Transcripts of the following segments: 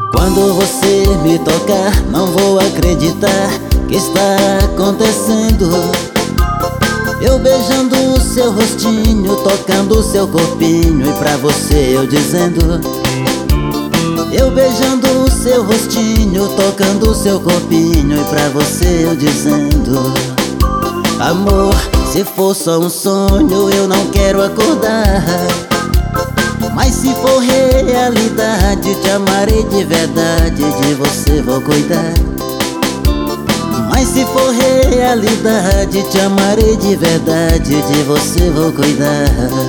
Quando você me tocar, não vou acreditar que está acontecendo. Eu beijando o seu rostinho, tocando o seu corpinho, e pra você eu dizendo. Eu beijando o seu rostinho, tocando o seu corpinho, e pra você eu dizendo. Amor, se for só um sonho eu não quero acordar, mas se for realidade te amarei de verdade, de você vou cuidar. Mas se for realidade te amarei de verdade, de você vou cuidar.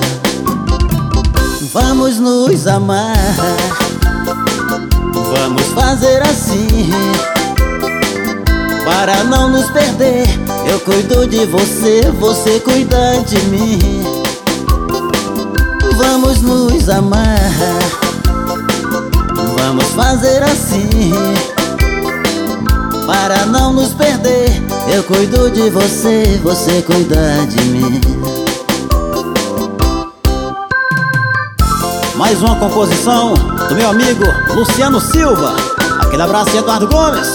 Vamos nos amar, vamos fazer assim, para não nos perder. Eu cuido de você, você cuida de mim. Vamos nos amar, vamos fazer assim, para não nos perder. Eu cuido de você, você cuida de mim. Mais uma composição do meu amigo Luciano Silva. Aquele abraço de Eduardo Gomes.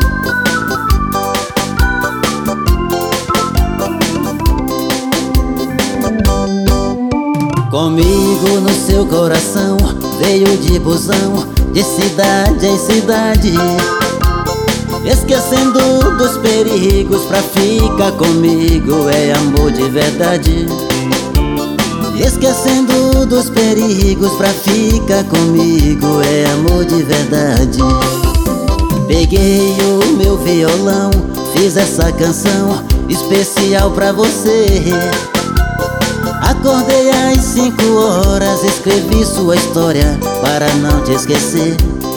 Comigo no seu coração, veio de busão, de cidade em cidade, esquecendo dos perigos pra ficar comigo, é amor de verdade. Esquecendo dos perigos pra ficar comigo, é amor de verdade. Peguei o meu violão, fiz essa canção especial pra você. Acordei às 5 horas, escrevi sua história para não te esquecer.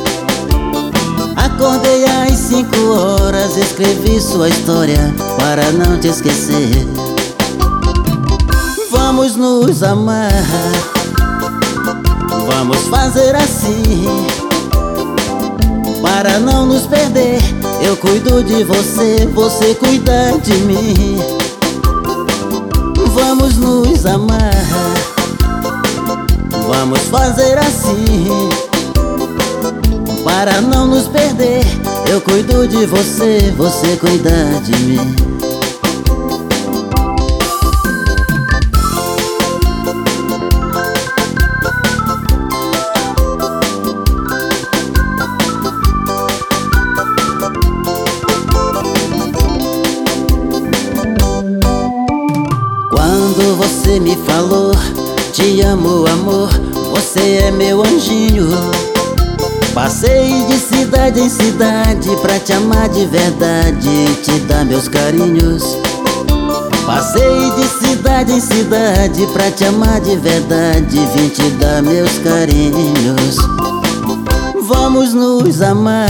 Acordei às 5 horas, escrevi sua história para não te esquecer. Vamos nos amar, vamos fazer assim, para não nos perder. Eu cuido de você, você cuida de mim. Vamos nos amar, vamos fazer assim, para não nos perder. Eu cuido de você, você cuida de mim. Quando você me falou, te amo amor, você é meu anjinho. Passei de cidade em cidade pra te amar de verdade e te dar meus carinhos. Passei de cidade em cidade pra te amar de verdade, vim te dar meus carinhos. Vamos nos amar,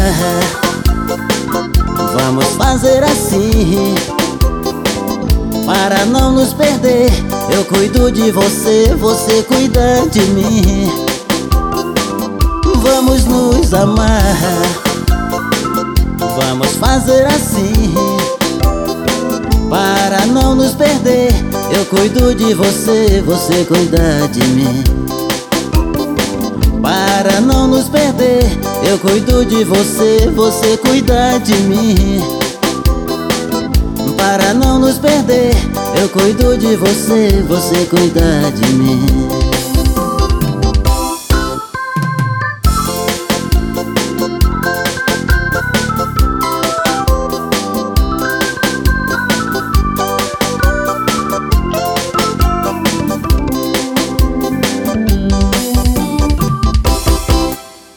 vamos fazer assim, para não nos perder. Eu cuido de você, você cuida de mim. Vamos nos amar, vamos fazer assim, para não nos perder. Eu cuido de você, você cuida de mim. Para não nos perder, eu cuido de você, você cuida de mim. Para não nos perder, eu cuido de você, você cuida de mim.